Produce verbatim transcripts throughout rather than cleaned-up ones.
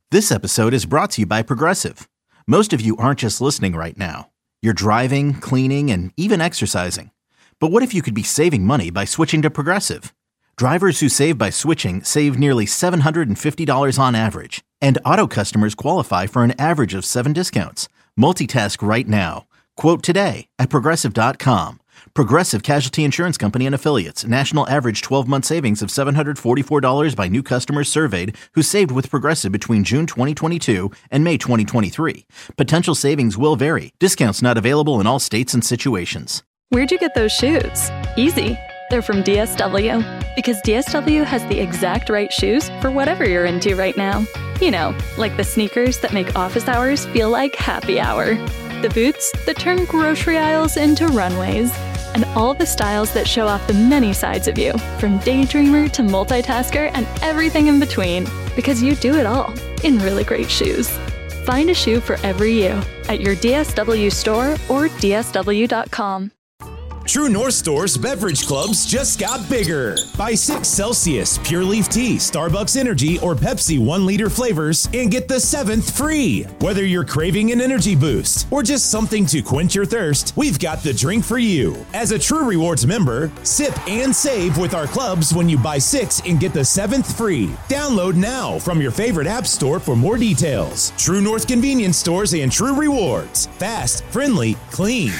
This episode is brought to you by Progressive. Most of you aren't just listening right now. You're driving, cleaning, and even exercising. But what if you could be saving money by switching to Progressive? Drivers who save by switching save nearly seven hundred fifty dollars on average. And auto customers qualify for an average of seven discounts. Multitask right now. Quote today at Progressive dot com. Progressive Casualty Insurance Company and Affiliates. National average twelve-month savings of seven hundred forty-four dollars by new customers surveyed who saved with Progressive between June twenty twenty-two and May twenty twenty-three. Potential savings will vary. Discounts not available in all states and situations. Where'd you get those shoes? Easy. They're from D S W. Because D S W has the exact right shoes for whatever you're into right now. You know, like the sneakers that make office hours feel like happy hour. The boots that turn grocery aisles into runways. And all the styles that show off the many sides of you, from daydreamer to multitasker and everything in between, because you do it all in really great shoes. Find a shoe for every you at your D S W store or D S W dot com. True North Store's beverage clubs just got bigger. Buy six Celsius, Pure Leaf Tea, Starbucks Energy, or Pepsi one liter flavors and get the seventh free. Whether you're craving an energy boost or just something to quench your thirst, we've got the drink for you. As a True Rewards member, sip and save with our clubs when you buy six and get the seventh free. Download now from your favorite app store for more details. True North Convenience Stores and True Rewards. Fast, friendly, clean.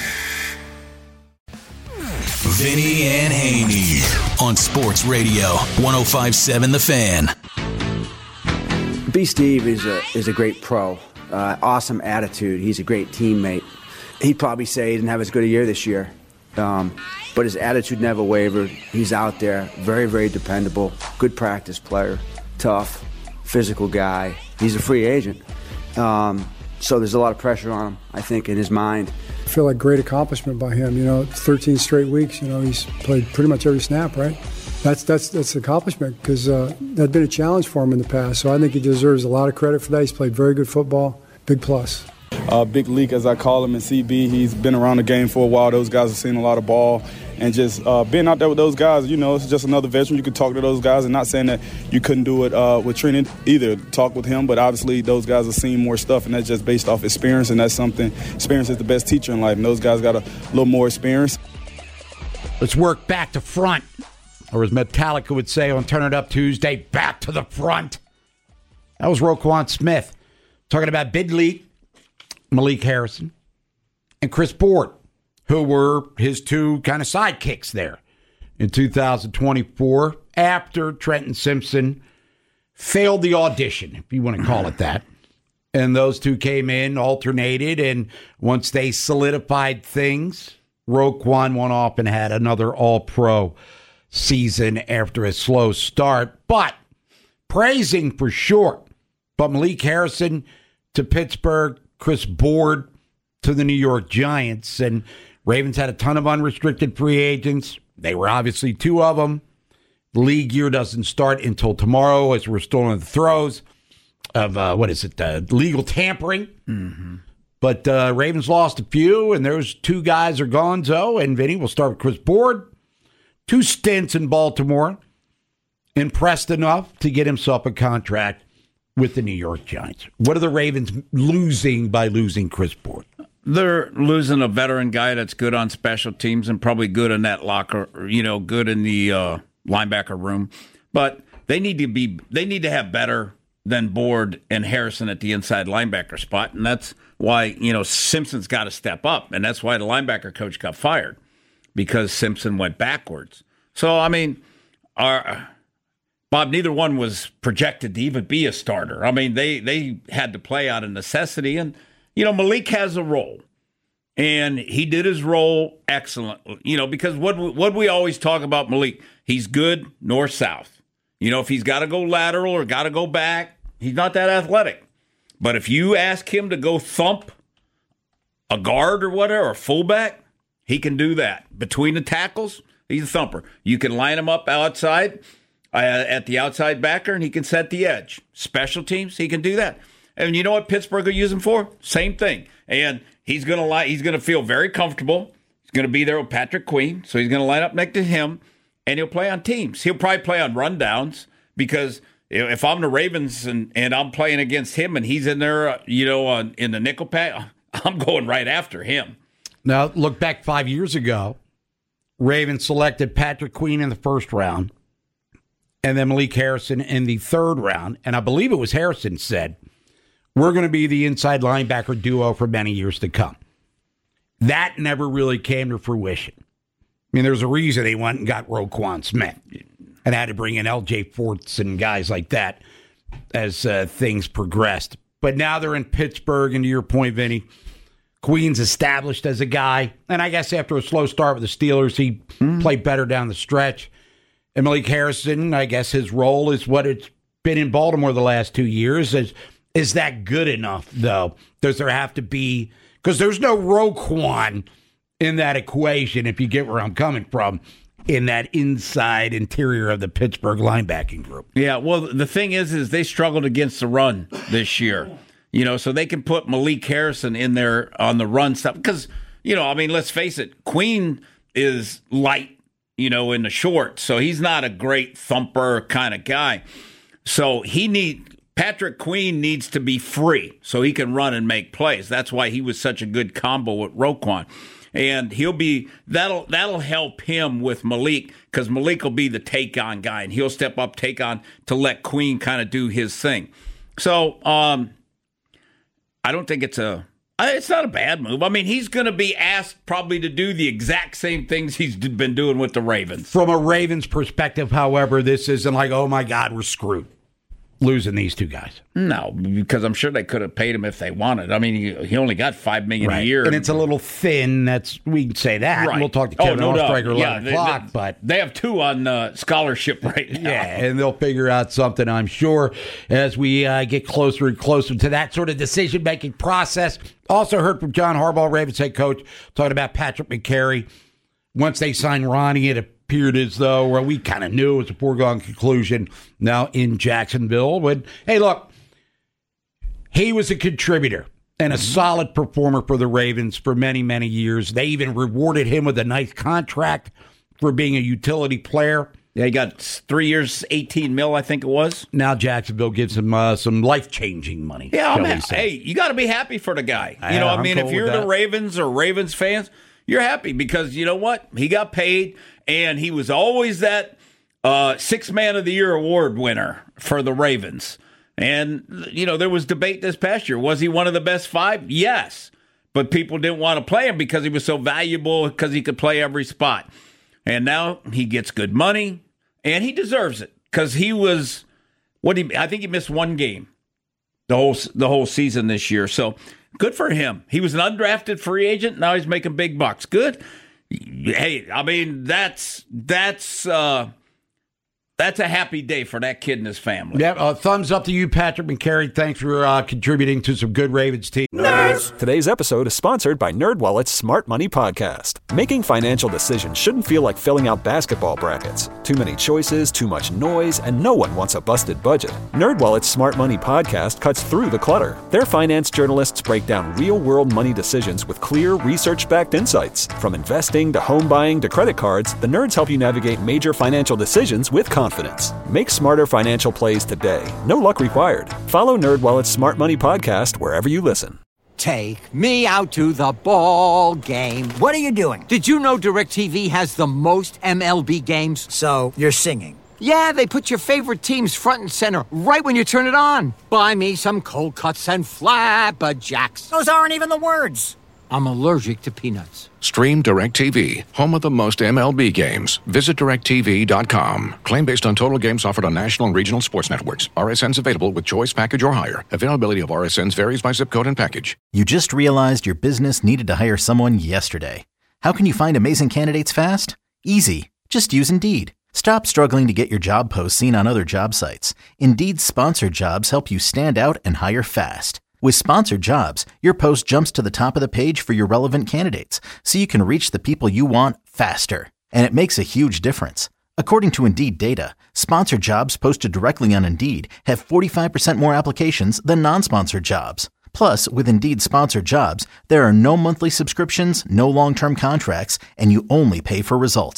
Vinny and Haney on Sports Radio one oh five point seven The Fan. B. Steve is a is a great pro. Uh, awesome attitude. He's a great teammate. He'd probably say he didn't have as good a year this year, um, but his attitude never wavered. He's out there, very very dependable, good practice player, tough, physical guy. He's a free agent, um, so there's a lot of pressure on him, I think, in his mind. I feel like great accomplishment by him. You know, thirteen straight weeks. You know, he's played pretty much every snap, right? That's that's that's an accomplishment because uh, that'd been a challenge for him in the past. So I think he deserves a lot of credit for that. He's played very good football. Big plus. Uh, Big Leak, as I call him in C B, he's been around the game for a while. Those guys have seen a lot of ball. And just uh, being out there with those guys, you know, it's just another veteran. You could talk to those guys, and not saying that you couldn't do it uh, with Trent either, talk with him, but obviously those guys have seen more stuff, and that's just based off experience, and that's something, experience is the best teacher in life, and those guys got a little more experience. Let's work back to front, or as Metallica would say on Turn It Up Tuesday, back to the front. That was Roquan Smith talking about Big Leak, Malik Harrison, and Chris Board, who were his two kind of sidekicks there in two thousand twenty-four after Trenton Simpson failed the audition, if you want to call it that. And those two came in, alternated, and once they solidified things, Roquan went off and had another all-pro season after a slow start. But praising for sure. But Malik Harrison to Pittsburgh, Chris Board to the New York Giants, and Ravens had a ton of unrestricted free agents. They were obviously two of them. The league year doesn't start until tomorrow as we're still in the throes of, uh, what is it, uh, legal tampering. Mm-hmm. But uh, Ravens lost a few, and those two guys are gonzo. And Vinny, we'll start with Chris Board. Two stints in Baltimore. Impressed enough to get himself a contract with the New York Giants. What are the Ravens losing by losing Chris Board? They're losing a veteran guy that's good on special teams and probably good in that locker, you know, good in the uh, linebacker room. But they need to be, they need to have better than Board and Harrison at the inside linebacker spot, and that's why, you know, Simpson's got to step up, and that's why the linebacker coach got fired, because Simpson went backwards. So I mean, our Bob, neither one was projected to even be a starter. I mean, they they had to play out of necessity. And, you know, Malik has a role. And he did his role excellently. You know, because what, what we always talk about Malik, he's good north-south. You know, if he's got to go lateral or got to go back, he's not that athletic. But if you ask him to go thump a guard or whatever, or a fullback, he can do that. Between the tackles, he's a thumper. You can line him up outside. Uh, at the outside backer, and he can set the edge. Special teams, he can do that. And you know what Pittsburgh will use him for? Same thing. And he's going to li- he's going to feel very comfortable. He's going to be there with Patrick Queen, so he's going to line up next to him, and he'll play on teams. He'll probably play on rundowns because if I'm the Ravens and, and I'm playing against him and he's in there, you know, on, in the nickel pack, I'm going right after him. Now, look back five years ago. Ravens selected Patrick Queen in the first round and then Malik Harrison in the third round. And I believe it was Harrison said, we're going to be the inside linebacker duo for many years to come. That never really came to fruition. I mean, there's a reason they went and got Roquan Smith and had to bring in L J Forts and guys like that as uh, things progressed. But now they're in Pittsburgh, and to your point, Vinny, Queen's established as a guy. And I guess after a slow start with the Steelers, he mm. played better down the stretch. And Malik Harrison, I guess his role is what it's been in Baltimore the last two years. Is, is that good enough, though? Does there have to be... Because there's no Roquan in that equation, if you get where I'm coming from, in that inside interior of the Pittsburgh linebacking group. Yeah, well, the thing is, is they struggled against the run this year. You know, so they can put Malik Harrison in there on the run stuff. Because, you know, I mean, let's face it, Queen is light, you know, in the short. So he's not a great thumper kind of guy. So he need Patrick Queen needs to be free so he can run and make plays. That's why he was such a good combo with Roquan. And he'll be that'll that'll help him with Malik, because Malik will be the take on guy, and he'll step up, take on to let Queen kind of do his thing. So um, I don't think it's a it's not a bad move. I mean, he's going to be asked probably to do the exact same things he's been doing with the Ravens. From a Ravens perspective, however, this isn't like, oh my God, we're screwed losing these two guys. No, because I'm sure they could have paid him if they wanted. I mean, he, he only got five million dollars right. a year, and it's a little thin. That's we can say that. Right. We'll talk to Kevin oh, no Ostreicher yeah, eleven they, o'clock, they, but they have two on uh, scholarship right now. Yeah, and they'll figure out something, I'm sure, as we uh, get closer and closer to that sort of decision making process. Also heard from John Harbaugh, Ravens head coach, talking about Patrick McCary. Once they signed Ronnie, it appeared as though, well, we kind of knew it was a foregone conclusion now in Jacksonville. But hey, look. He was a contributor and a solid performer for the Ravens for many, many years. They even rewarded him with a nice contract for being a utility player. Yeah, he got three years, eighteen mil, I think it was. Now Jacksonville gives him uh, some life-changing money. Yeah, I'm ha- hey, you got to be happy for the guy. You know, I, I mean, if you're the Ravens or Ravens fans, you're happy because you know what? He got paid, and he was always that uh, Sixth Man of the Year award winner for the Ravens. And, you know, there was debate this past year. Was he one of the best five? Yes. But people didn't want to play him because he was so valuable, because he could play every spot. And now he gets good money, and he deserves it because he was, what he, I think he missed one game the whole the whole season this year. So good for him. He was an undrafted free agent. Now he's making big bucks. Good. Hey, I mean, that's, that's, uh, That's a happy day for that kid and his family. Yeah, uh, thumbs up to you, Patrick McCary. Thanks for uh, contributing to some good Ravens team. Nerds! Today's episode is sponsored by NerdWallet's Smart Money Podcast. Making financial decisions shouldn't feel like filling out basketball brackets. Too many choices, too much noise, and no one wants a busted budget. NerdWallet's Smart Money Podcast cuts through the clutter. Their finance journalists break down real-world money decisions with clear, research-backed insights. From investing to home buying to credit cards, the nerds help you navigate major financial decisions with confidence. Confidence. Make smarter financial plays today. No luck required. Follow NerdWallet's Smart Money Podcast wherever you listen. Take me out to the ball game. What are you doing? Did you know DirecTV has the most M L B games? So, you're singing? Yeah, they put your favorite teams front and center right when you turn it on. Buy me some cold cuts and flapjacks. Those aren't even the words. I'm allergic to peanuts. Stream DirecTV, home of the most M L B games. Visit direct T V dot com. Claim based on total games offered on national and regional sports networks. R S Ns available with choice package or higher. Availability of R S Ns varies by zip code and package. You just realized your business needed to hire someone yesterday. How can you find amazing candidates fast? Easy. Just use Indeed. Stop struggling to get your job posts seen on other job sites. Indeed's sponsored jobs help you stand out and hire fast. With sponsored jobs, your post jumps to the top of the page for your relevant candidates, so you can reach the people you want faster. And it makes a huge difference. According to Indeed data, sponsored jobs posted directly on Indeed have forty-five percent more applications than non-sponsored jobs. Plus, with Indeed sponsored jobs, there are no monthly subscriptions, no long-term contracts, and you only pay for results.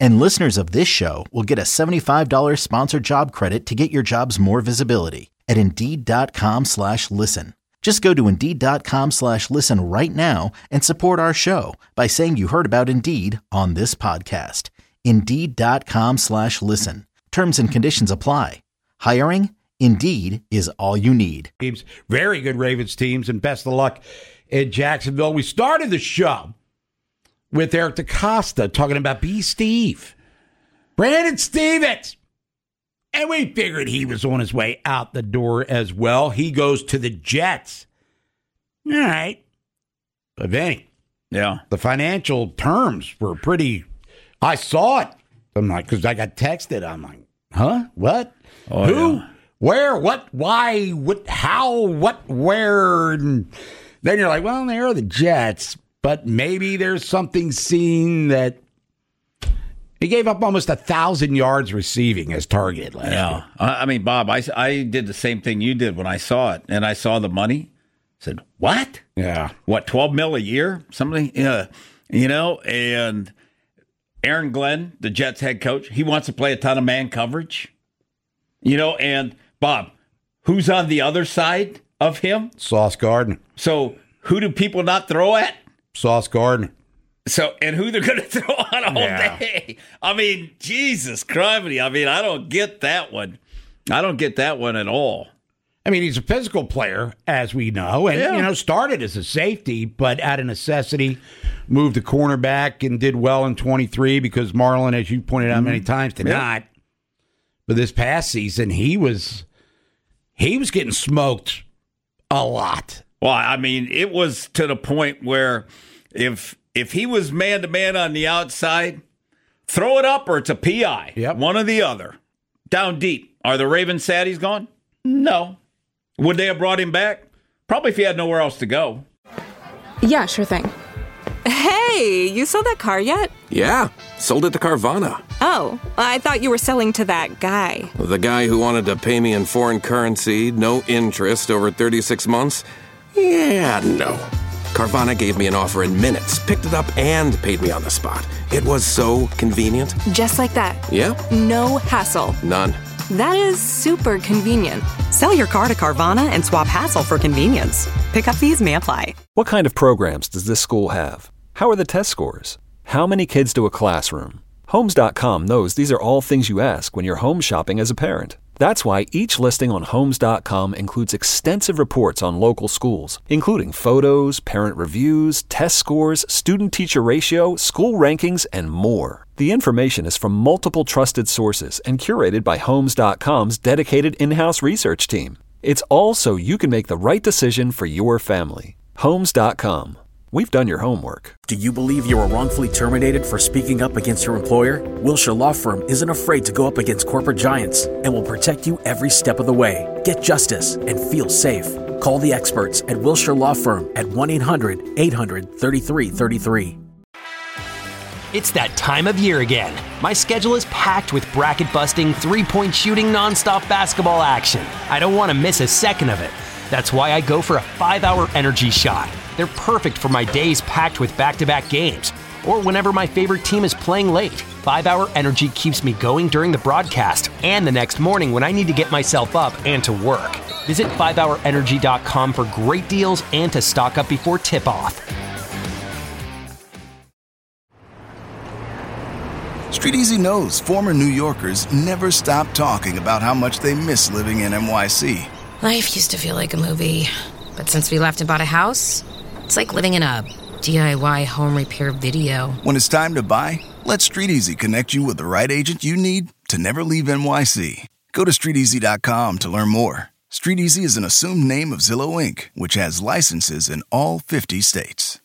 And listeners of this show will get a seventy-five dollars sponsored job credit to get your jobs more visibility at Indeed.com slash listen. Just go to Indeed.com slash listen right now and support our show by saying you heard about Indeed on this podcast. Indeed.com slash listen. Terms and conditions apply. Hiring? Indeed is all you need. Teams, very good Ravens teams, and best of luck in Jacksonville. We started the show with Eric DeCosta talking about B. Steve, Brandon Stevens. And we figured he was on his way out the door as well. He goes to the Jets. All right. But Vinny, yeah, the financial terms were pretty, I saw it. I'm like, because I got texted. I'm like, huh? What? Oh, Who? Yeah. Where? What? Why? What? How? What? Where? And then you're like, well, they are the Jets. But maybe there's something seen that he gave up almost a thousand yards receiving as targeted last yeah. year. I mean, Bob, I, I did the same thing you did when I saw it, and I saw the money. I said, what? Yeah. What, twelve mil a year? Something? Yeah. You know, and Aaron Glenn, the Jets head coach, he wants to play a ton of man coverage. You know, and Bob, who's on the other side of him? Sauce Gardner. So who do people not throw at? Sauce Gardner. So, and who they're going to throw on all Yeah. day. I mean, Jesus Christ. I mean, I don't get that one. I don't get that one at all. I mean, he's a physical player, as we know, and, Yeah. you know, started as a safety, but out of necessity, moved to cornerback and did well in twenty-three because Marlon, as you pointed out many times, did Yeah. not. But this past season, he was he was getting smoked a lot. Well, I mean, it was to the point where if if he was man-to-man on the outside, throw it up or it's a P I. Yep. One or the other. Down deep. Are the Ravens sad he's gone? No. Would they have brought him back? Probably if he had nowhere else to go. Yeah, sure thing. Hey, you sold that car yet? Yeah, sold it to Carvana. Oh, I thought you were selling to that guy. The guy who wanted to pay me in foreign currency, no interest, over thirty-six months? Yeah, no. Carvana gave me an offer in minutes, picked it up, and paid me on the spot. It was so convenient. Just like that. Yeah? No hassle. None. That is super convenient. Sell your car to Carvana and swap hassle for convenience. Pickup fees may apply. What kind of programs does this school have? How are the test scores? How many kids do a classroom? Homes dot com knows these are all things you ask when you're home shopping as a parent. That's why each listing on Homes dot com includes extensive reports on local schools, including photos, parent reviews, test scores, student-teacher ratio, school rankings, and more. The information is from multiple trusted sources and curated by Homes dot com's dedicated in-house research team. It's all so you can make the right decision for your family. Homes dot com. We've done your homework. Do you believe you were wrongfully terminated for speaking up against your employer? Wilshire Law Firm isn't afraid to go up against corporate giants and will protect you every step of the way. Get justice and feel safe. Call the experts at Wilshire Law Firm at one eight hundred eight hundred thirty-three thirty-three. It's that time of year again. My schedule is packed with bracket-busting, three-point shooting, nonstop basketball action. I don't want to miss a second of it. That's why I go for a five-hour energy shot. They're perfect for my days packed with back-to-back games, or whenever my favorite team is playing late. five-hour energy keeps me going during the broadcast and the next morning when I need to get myself up and to work. Visit five hour energy dot com for great deals and to stock up before tip-off. Street Easy knows former New Yorkers never stop talking about how much they miss living in N Y C. Life used to feel like a movie, but since we left and bought a house, it's like living in a D I Y home repair video. When it's time to buy, let Street Easy connect you with the right agent you need to never leave N Y C. Go to street easy dot com to learn more. Street Easy is an assumed name of Zillow Incorporated, which has licenses in all fifty states.